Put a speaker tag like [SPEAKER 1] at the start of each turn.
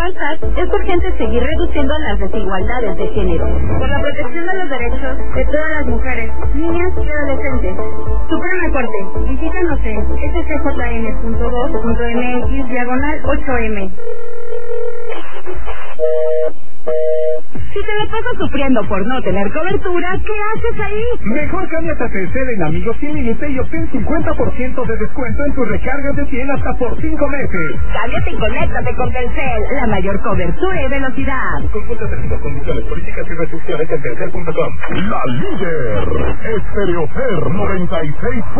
[SPEAKER 1] avanzar, es urgente seguir reduciendo las desigualdades de género. Por la protección de los derechos de todas las mujeres, niñas y adolescentes. Suprema Corte, visítanos en scjn.gov.mx/8M. Si te la pasas sufriendo por no tener cobertura, ¿qué haces ahí?
[SPEAKER 2] Mejor cámbiate a Telcel en Amigos Sin Límite y obtén 50% de descuento en tus recargas de 100 hasta por 5 meses.
[SPEAKER 1] Cámbiate y conéctate con Telcel, la mayor cobertura y velocidad.
[SPEAKER 2] Consulta términos, condiciones, políticas y restricciones en telcel.com. La líder, Estereofer 96.